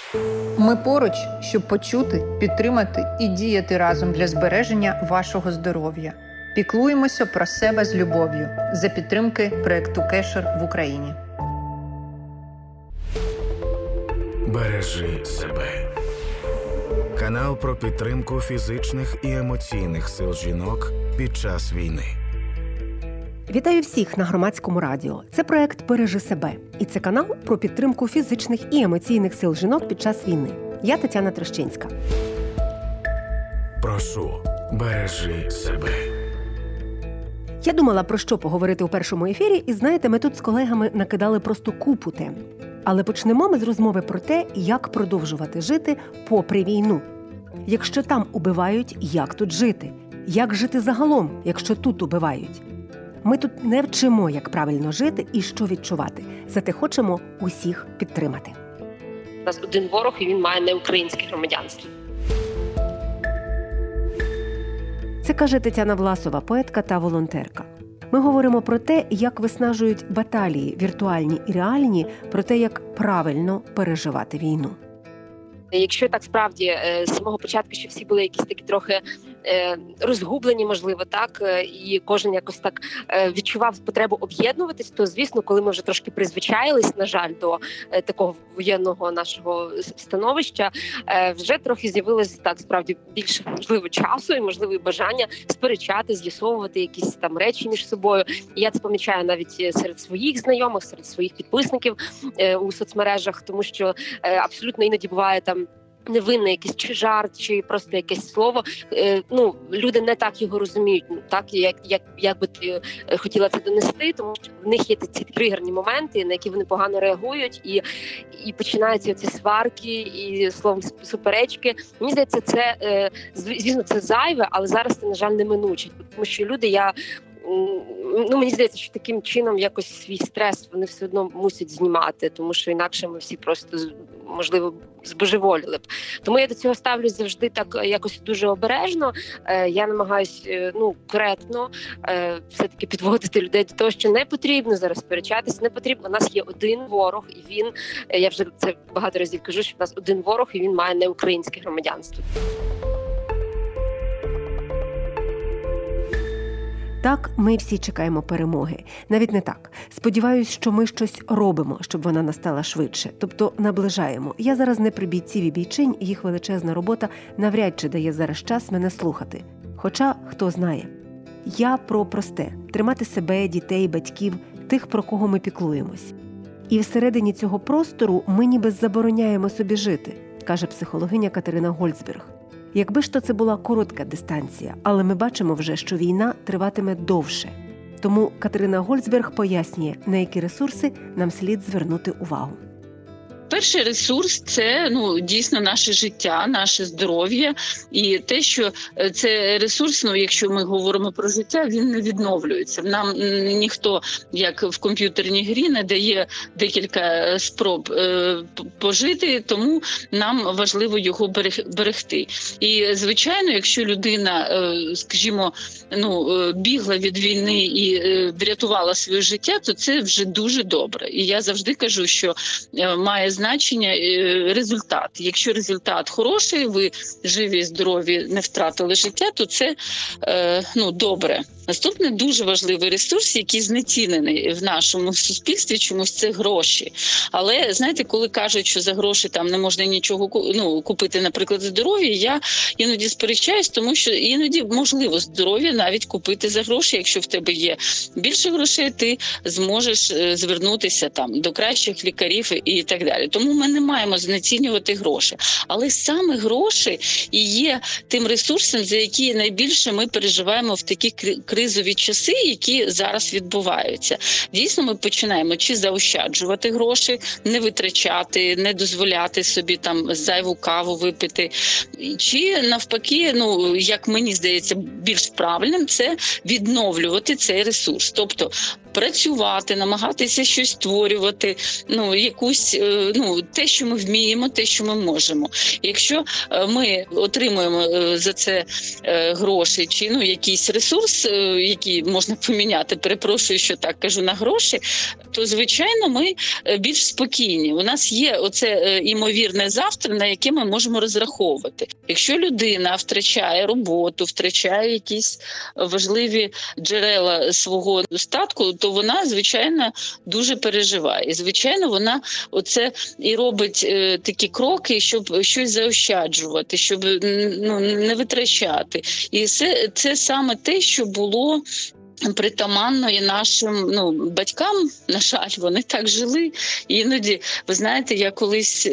Ми поруч, щоб почути, підтримати і діяти разом для збереження вашого здоров'я. Піклуємося про себе з любов'ю за підтримки проєкту Кешер в Україні. Бережи себе. Канал про підтримку фізичних і емоційних сил жінок під час війни. Вітаю всіх на Громадському радіо. Це проект «Бережи себе». І це канал про підтримку фізичних і емоційних сил жінок під час війни. Я Тетяна Трещинська. Прошу, бережи себе. Я думала, про що поговорити у першому ефірі, і знаєте, ми тут з колегами накидали просто купу тем. Але почнемо ми з розмови про те, як продовжувати жити попри війну. Якщо там убивають, як тут жити? Як жити загалом, якщо тут убивають? Ми тут не вчимо, як правильно жити і що відчувати. Зате хочемо усіх підтримати. У нас один ворог, і він має неукраїнське громадянство. Це каже Тетяна Власова, поетка та волонтерка. Ми говоримо про те, як виснажують баталії, віртуальні і реальні, про те, як правильно переживати війну. Якщо так справді з самого початку, що всі були якісь такі трохи розгублені, можливо, так, і кожен якось так відчував потребу об'єднуватись, то, звісно, коли ми вже трошки призвичаїлись, на жаль, до такого воєнного нашого становища, вже трохи з'явилось так справді більше, можливо, часу і, можливо, і бажання сперечати, з'ясовувати якісь там речі між собою. І я це помічаю навіть серед своїх знайомих, серед своїх підписників у соцмережах, тому що абсолютно іноді буває там невинний якийсь чи жарт, чи просто якесь слово. Люди не так його розуміють, так, як би ти хотіла це донести, тому що в них є ці тригерні моменти, на які вони погано реагують, і починаються ці сварки, і, словом, суперечки. Мені здається, це, звісно, це зайве, але зараз це, на жаль, неминуче, тому що люди, мені здається, що таким чином якось свій стрес вони все одно мусять знімати, тому що інакше ми всі просто, можливо, збожеволіли б. Тому я до цього ставлюсь завжди так якось дуже обережно. Я намагаюсь, коректно все-таки підводити людей до того, що не потрібно зараз сперечатися, не потрібно. У нас є один ворог, і він, я вже це багато разів кажу, що в нас один ворог, і він має неукраїнське громадянство. Так, ми всі чекаємо перемоги. Навіть не так. Сподіваюсь, що ми щось робимо, щоб вона настала швидше. Тобто наближаємо. Я зараз не при бійців і бійчинь, їх величезна робота навряд чи дає зараз час мене слухати. Хоча, хто знає. Я про просте. Тримати себе, дітей, батьків, тих, про кого ми піклуємось. І всередині цього простору ми ніби забороняємо собі жити, каже психологиня Катерина Гольцберг. Якби ж то це була коротка дистанція, але ми бачимо вже, що війна триватиме довше. Тому Катерина Гольцберг пояснює, на які ресурси нам слід звернути увагу. Перший ресурс – це дійсно наше життя, наше здоров'я. І те, що це ресурс, якщо ми говоримо про життя, він не відновлюється. Нам ніхто, як в комп'ютерній грі, не дає декілька спроб пожити, тому нам важливо його берегти. І, звичайно, якщо людина, скажімо, бігла від війни і врятувала своє життя, то це вже дуже добре. І я завжди кажу, що має значення результат. Якщо результат хороший, ви живі, здорові, не втратили життя, то це добре. Наступний дуже важливий ресурс, який знецінений в нашому суспільстві, чомусь це гроші. Але, знаєте, коли кажуть, що за гроші там не можна нічого купити, наприклад, здоров'я, я іноді сперечаюсь, тому що іноді можливо здоров'я навіть купити за гроші. Якщо в тебе є більше грошей, ти зможеш звернутися там до кращих лікарів і так далі. Тому ми не маємо знецінювати гроші. Але саме гроші і є тим ресурсом, за який найбільше ми переживаємо в такі кризові часи, які зараз відбуваються. Дійсно, ми починаємо чи заощаджувати гроші, не витрачати, не дозволяти собі там зайву каву випити, чи навпаки, як мені здається, більш правильним це відновлювати цей ресурс. Тобто працювати, намагатися щось створювати, те, що ми вміємо, те, що ми можемо. Якщо ми отримуємо за це гроші чи якийсь ресурс, який можна поміняти, перепрошую, що так кажу, на гроші, то, звичайно, ми більш спокійні. У нас є оце імовірне завтра, на яке ми можемо розраховувати. Якщо людина втрачає роботу, втрачає якісь важливі джерела свого достатку, то вона, звичайно, дуже переживає. І, звичайно, вона оце і робить такі кроки, щоб щось заощаджувати, щоб не витрачати. І це саме те, що було притаманно і нашим батькам, на жаль, вони так жили. І іноді, ви знаєте, я колись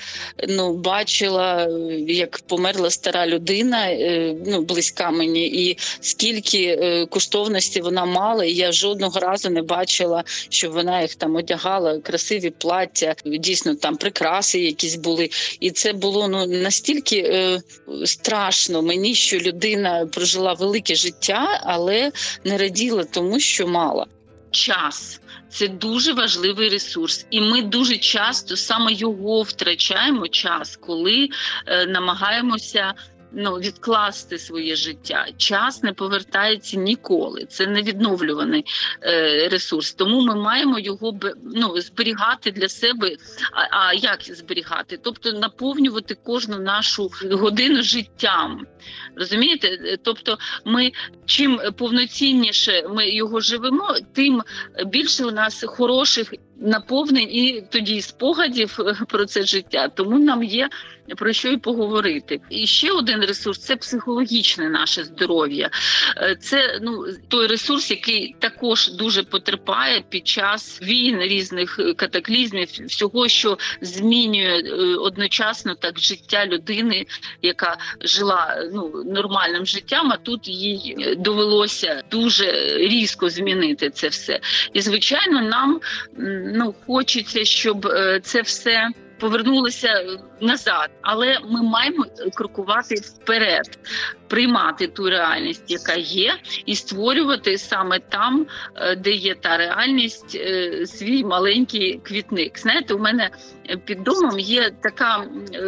бачила, як померла стара людина, близька мені, і скільки коштовності вона мала, і я жодного разу не бачила, що вона їх там одягала, красиві плаття, дійсно там прикраси якісь були. І це було настільки страшно мені, що людина прожила велике життя, але не раділа тому, що мала. Час – це дуже важливий ресурс. І ми дуже часто саме його втрачаємо, час, коли намагаємося відкласти своє життя. Час не повертається ніколи. Це невідновлюваний ресурс. Тому ми маємо його зберігати для себе. А як зберігати? Тобто наповнювати кожну нашу годину життям. Розумієте? Тобто чим повноцінніше ми його живемо, тим більше у нас хороших наповнень і тоді спогадів про це життя. Тому нам є про що й поговорити. І ще один ресурс – це психологічне наше здоров'я. Це той ресурс, який також дуже потерпає під час війн, різних катаклізмів, всього, що змінює одночасно так життя людини, яка жила нормальним життям, а тут їй довелося дуже різко змінити це все. І, звичайно, нам хочеться, щоб це все повернулися назад, але ми маємо крокувати вперед, приймати ту реальність, яка є, і створювати саме там, де є та реальність, свій маленький квітник. Знаєте, у мене під домом є така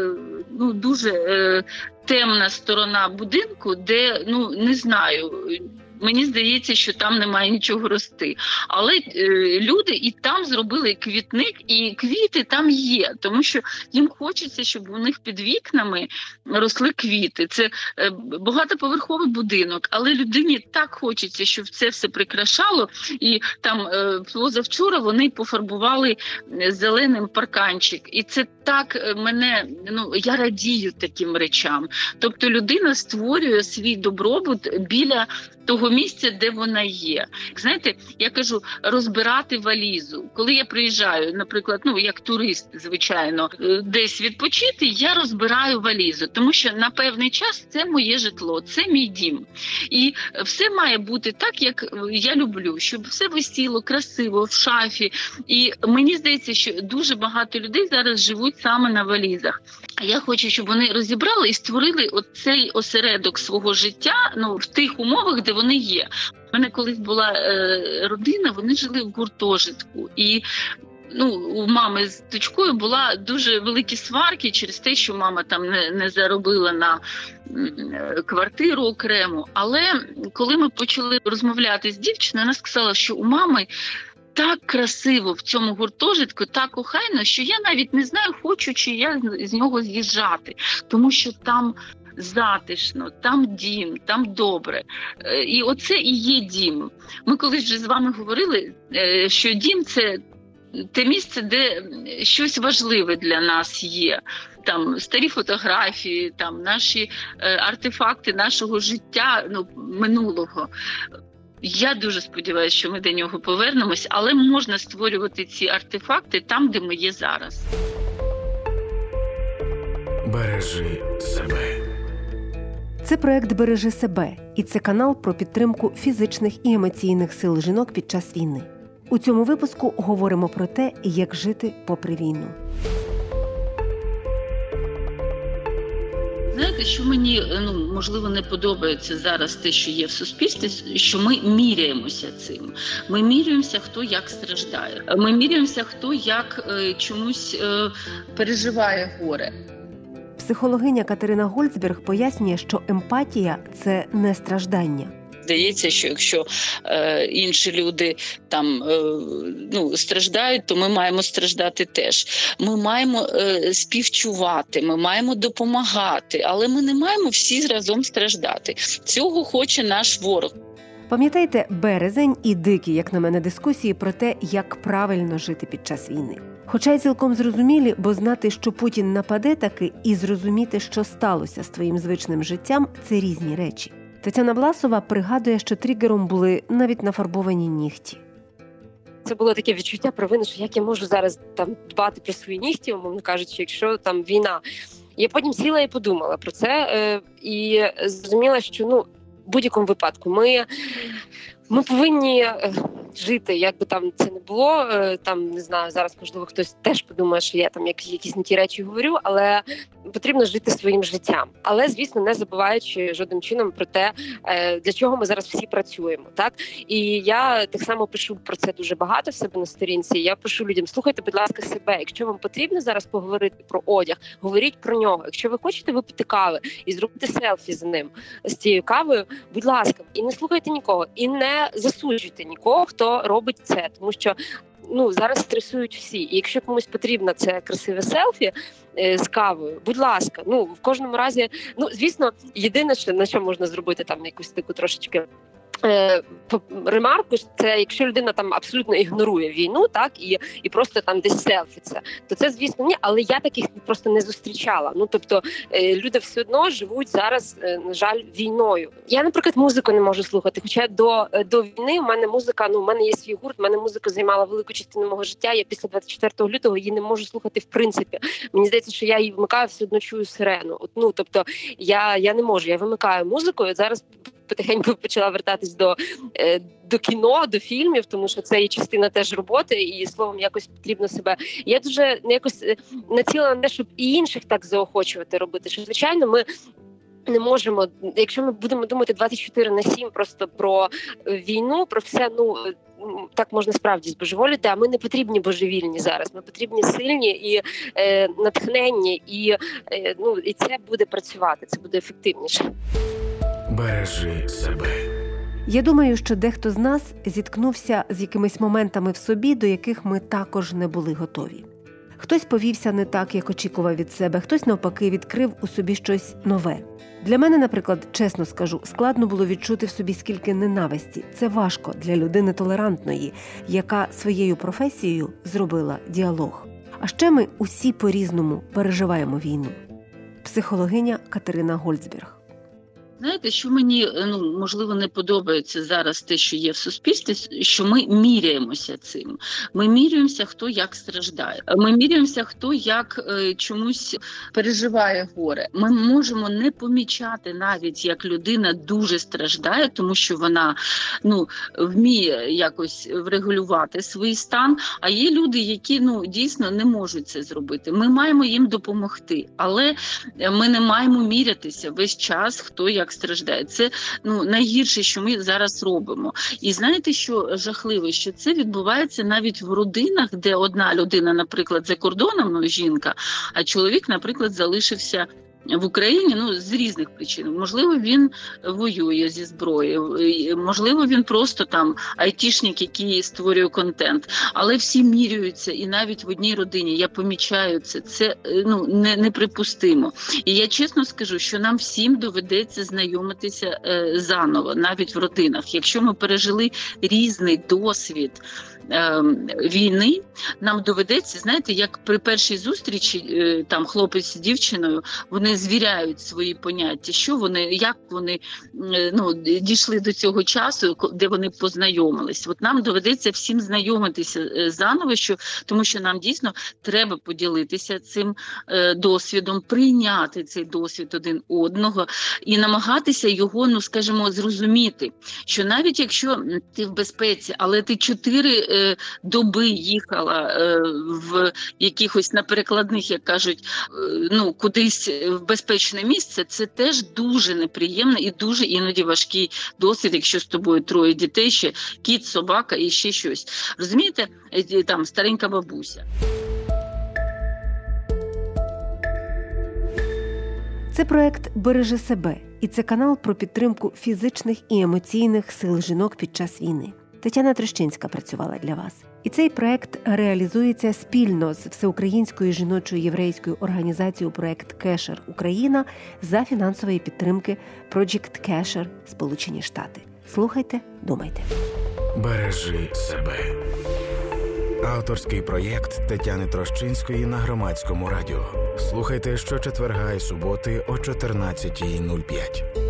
дуже темна сторона будинку, де, не знаю, мені здається, що там немає нічого рости. Але люди і там зробили квітник, і квіти там є. Тому що їм хочеться, щоб у них під вікнами росли квіти. Це багатоповерховий будинок, але людині так хочеться, щоб це все прикрашало. І там позавчора вони пофарбували зеленим парканчик. І це так я радію таким речам. Тобто людина створює свій добробут біля того місця, де вона є. Знаєте, я кажу, розбирати валізу. Коли я приїжджаю, наприклад, як турист, звичайно, десь відпочити, я розбираю валізу, тому що на певний час це моє житло, це мій дім. І все має бути так, як я люблю, щоб все висіло красиво в шафі. І мені здається, що дуже багато людей зараз живуть саме на валізах. Я хочу, щоб вони розібрали і створили оцей осередок свого життя, в тих умовах, де вони є. У мене колись була родина, вони жили в гуртожитку. І у мами з дочкою була дуже великі сварки через те, що мама там не заробила на квартиру окремо. Але коли ми почали розмовляти з дівчиною, вона сказала, що у мами так красиво в цьому гуртожитку, так охайно, що я навіть не знаю, хочу чи я з нього з'їжджати. Тому що там затишно, там дім, там добре. І оце і є дім. Ми колись вже з вами говорили, що дім – це те місце, де щось важливе для нас є. Там старі фотографії, там наші артефакти нашого життя, минулого. Я дуже сподіваюся, що ми до нього повернемось, але можна створювати ці артефакти там, де ми є зараз. Бережи себе. Це проект «Бережи себе» і це канал про підтримку фізичних і емоційних сил жінок під час війни. У цьому випуску говоримо про те, як жити попри війну. Знаєте, що мені, можливо, не подобається зараз те, що є в суспільстві, що ми міряємося цим. Ми міряємося, хто як страждає. Ми міряємося, хто як чомусь переживає горе. Психологиня Катерина Гольцберг пояснює, що емпатія – це не страждання. Здається, що якщо інші люди там страждають, то ми маємо страждати теж. Ми маємо співчувати, ми маємо допомагати, але ми не маємо всі разом страждати. Цього хоче наш ворог. Пам'ятаєте березень і дикі, як на мене, дискусії про те, як правильно жити під час війни. Хоча й цілком зрозумілі, бо знати, що Путін нападе таки, і зрозуміти, що сталося з твоїм звичним життям – це різні речі. Тетяна Власова пригадує, що тригером були навіть нафарбовані нігті. Це було таке відчуття провини, що як я можу зараз там дбати про свої нігті, умовно кажучи, якщо там війна. Я потім сіла і подумала про це, і зрозуміла, що в будь-якому випадку ми повинні жити, як би там це не було. Там, не знаю, зараз, можливо, хтось теж подумає, що я там якісь не ті речі говорю, але потрібно жити своїм життям. Але, звісно, не забуваючи жодним чином про те, для чого ми зараз всі працюємо. Так? І я так само пишу про це дуже багато в себе на сторінці. Я пишу людям: слухайте, будь ласка, себе. Якщо вам потрібно зараз поговорити про одяг, говоріть про нього. Якщо ви хочете випити кави і зробити селфі з ним, з цією кавою, будь ласка, і не слухайте нікого, і не засуджуйте нікого, хто робить це, тому що зараз стресують всі. І якщо комусь потрібно це красиве селфі з кавою, будь ласка, в кожному разі, звісно, єдине, на що можна зробити там якусь таку трошечки ремарку, це якщо людина там абсолютно ігнорує війну, так, і просто там десь селфіться, то це, звісно, ні, але я таких просто не зустрічала. Тобто люди все одно живуть зараз, на жаль, війною. Я, наприклад, музику не можу слухати, хоча до війни у мене музика, у мене є свій гурт, у мене музика займала велику частину мого життя, я після 24 лютого її не можу слухати в принципі. Мені здається, що я її вмикаю, все одно чую сирену. Тобто я не можу, я вимикаю музику, і зараз потихеньку почала вертатись до кіно, до фільмів, тому що це і частина теж роботи, і, словом, якось потрібно себе. Я дуже якось націлена на те, щоб і інших так заохочувати робити, що, звичайно, ми не можемо, якщо ми будемо думати 24/7 просто про війну, про все, так можна справді збожеволіти, а ми не потрібні божевільні зараз, ми потрібні сильні і натхненні, і це буде працювати, це буде ефективніше. Бережи себе. Я думаю, що дехто з нас зіткнувся з якимись моментами в собі, до яких ми також не були готові. Хтось повівся не так, як очікував від себе, хтось, навпаки, відкрив у собі щось нове. Для мене, наприклад, чесно скажу, складно було відчути в собі скільки ненависті. Це важко для людини толерантної, яка своєю професією зробила діалог. А ще ми усі по-різному переживаємо війну. Психологиня Катерина Гольцберг. Знаєте, що мені, можливо, не подобається зараз те, що є в суспільстві, що ми міряємося цим. Ми міряємося, хто як страждає. Ми міряємося, хто як чомусь переживає горе. Ми можемо не помічати навіть, як людина дуже страждає, тому що вона, вміє якось врегулювати свій стан. А є люди, які, дійсно не можуть це зробити. Ми маємо їм допомогти, але ми не маємо мірятися весь час, хто як страждає. Це найгірше, що ми зараз робимо. І знаєте, що жахливо, що це відбувається навіть в родинах, де одна людина, наприклад, за кордоном, жінка, а чоловік, наприклад, залишився в Україні, з різних причин. Можливо, він воює зі зброєю, можливо, він просто там айтішник, який створює контент. Але всі міряються, і навіть в одній родині, я помічаю це. Це неприпустимо. І я чесно скажу, що нам всім доведеться знайомитися заново, навіть в родинах. Якщо ми пережили різний досвід війни, нам доведеться, знаєте, як при першій зустрічі, там хлопець з дівчиною, вони звіряють свої поняття, що вони, як вони дійшли до цього часу, де вони познайомились. От нам доведеться всім знайомитися заново, тому що нам дійсно треба поділитися цим досвідом, прийняти цей досвід один одного і намагатися його, скажімо, зрозуміти, що навіть якщо ти в безпеці, але ти 4 доби їхала в якихось на перекладних, як кажуть, кудись безпечне місце, це теж дуже неприємно і дуже іноді важкий досвід, якщо з тобою 3 дітей, ще кіт, собака і ще щось. Розумієте, там старенька бабуся. Це проект «Бережи себе» і це канал про підтримку фізичних і емоційних сил жінок під час війни. Тетяна Трещинська працювала для вас. І цей проект реалізується спільно з Всеукраїнською жіночою єврейською організацією «Проект Кешер Україна» за фінансової підтримки Project Kesher Сполучені Штати. Слухайте, думайте. Бережи себе. Авторський проєкт Тетяни Трощинської на Громадському радіо. Слухайте щочетверга і суботи о 14:05.